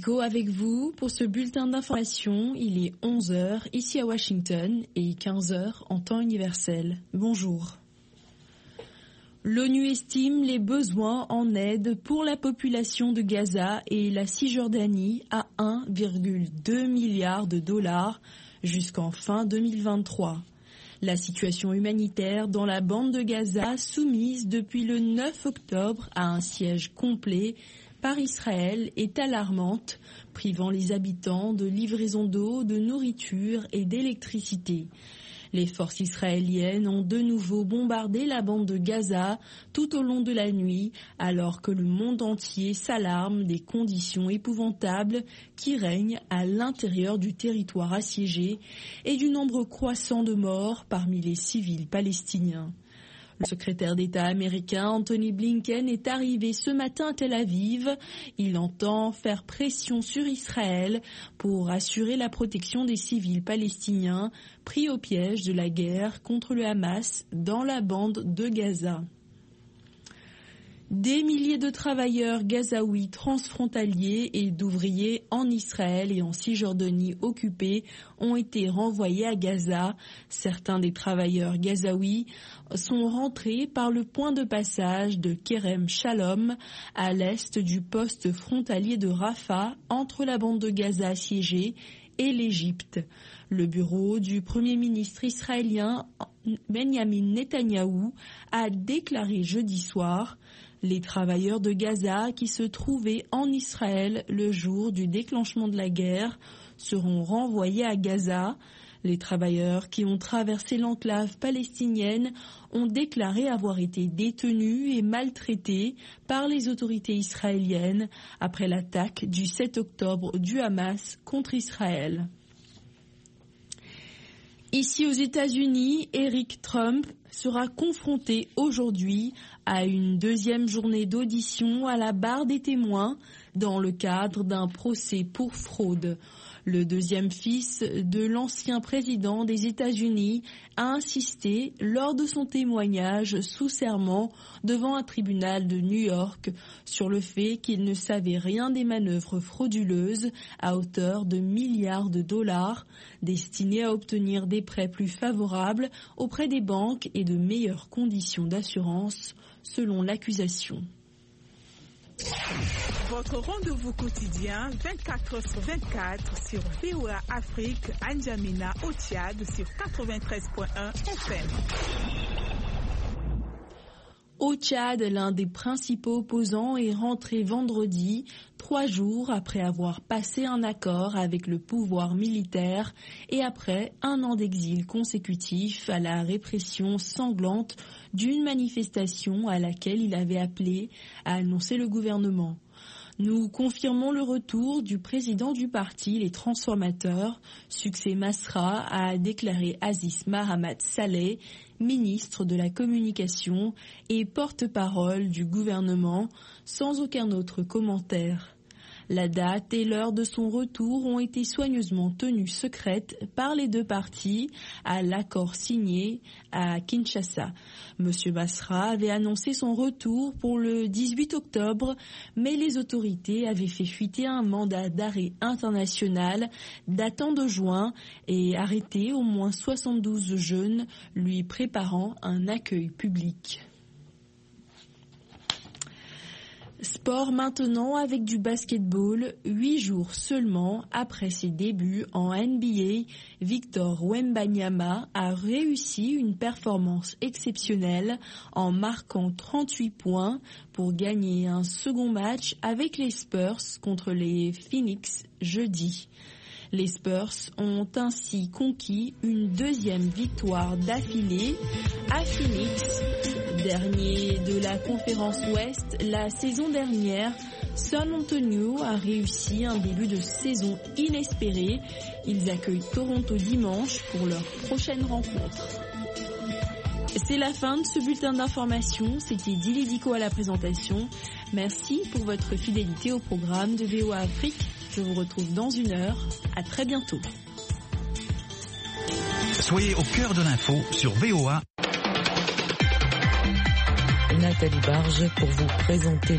Dico avec vous pour ce bulletin d'information. Il est 11h ici à Washington et 15h en temps universel. Bonjour. L'ONU estime les besoins en aide pour la population de Gaza et la Cisjordanie à 1,2 milliard de dollars jusqu'en fin 2023. La situation humanitaire dans la bande de Gaza, soumise depuis le 9 octobre à un siège complet par Israël, est alarmante, privant les habitants de livraison d'eau, de nourriture et d'électricité. Les forces israéliennes ont de nouveau bombardé la bande de Gaza tout au long de la nuit, alors que le monde entier s'alarme des conditions épouvantables qui règnent à l'intérieur du territoire assiégé et du nombre croissant de morts parmi les civils palestiniens. Le secrétaire d'État américain Anthony Blinken est arrivé ce matin à Tel Aviv. Il entend faire pression sur Israël pour assurer la protection des civils palestiniens pris au piège de la guerre contre le Hamas dans la bande de Gaza. Des milliers de travailleurs gazaouis transfrontaliers et d'ouvriers en Israël et en Cisjordanie occupés ont été renvoyés à Gaza. Certains des travailleurs gazaouis sont rentrés par le point de passage de Kerem Shalom à l'est du poste frontalier de Rafah entre la bande de Gaza assiégée et l'Égypte. Le bureau du Premier ministre israélien Benjamin Netanyahou a déclaré jeudi soir: les travailleurs de Gaza qui se trouvaient en Israël le jour du déclenchement de la guerre seront renvoyés à Gaza. Les travailleurs qui ont traversé l'enclave palestinienne ont déclaré avoir été détenus et maltraités par les autorités israéliennes après l'attaque du 7 octobre du Hamas contre Israël. Ici aux États-Unis, Eric Trump sera confronté aujourd'hui à une deuxième journée d'audition à la barre des témoins dans le cadre d'un procès pour fraude. Le deuxième fils de l'ancien président des États-Unis a insisté lors de son témoignage sous serment devant un tribunal de New York sur le fait qu'il ne savait rien des manœuvres frauduleuses à hauteur de milliards de dollars destinées à obtenir des prêts plus favorables auprès des banques et de meilleures conditions d'assurance, selon l'accusation. Votre rendez-vous quotidien 24h/24 sur VOA Afrique, à N'Djamena au Tchad sur 93.1 FM. Au Tchad, l'un des principaux opposants est rentré vendredi, 3 jours après avoir passé un accord avec le pouvoir militaire et après un an d'exil consécutif à la répression sanglante d'une manifestation à laquelle il avait appelé, a annoncé le gouvernement. Nous confirmons le retour du président du parti Les Transformateurs, Succès Masra, a déclaré Aziz Mahamat Saleh, ministre de la Communication et porte-parole du gouvernement, sans aucun autre commentaire. La date et l'heure de son retour ont été soigneusement tenues secrètes par les deux parties à l'accord signé à Kinshasa. Monsieur Masra avait annoncé son retour pour le 18 octobre, mais les autorités avaient fait fuiter un mandat d'arrêt international datant de juin et arrêté au moins 72 jeunes, lui préparant un accueil public. Sport maintenant avec du basketball. 8 jours seulement après ses débuts en NBA, Victor Wembanyama a réussi une performance exceptionnelle en marquant 38 points pour gagner un second match avec les Spurs contre les Phoenix jeudi. Les Spurs ont ainsi conquis une deuxième victoire d'affilée à Phoenix. Dernier de la conférence Ouest, la saison dernière, San Antonio a réussi un début de saison inespéré. Ils accueillent Toronto dimanche pour leur prochaine rencontre. C'est la fin de ce bulletin d'information. C'était Dili Diko à la présentation. Merci pour votre fidélité au programme de VOA Afrique. Je vous retrouve dans 1 heure. À très bientôt. Soyez au cœur de l'info sur VOA. Nathalie Barge pour vous présenter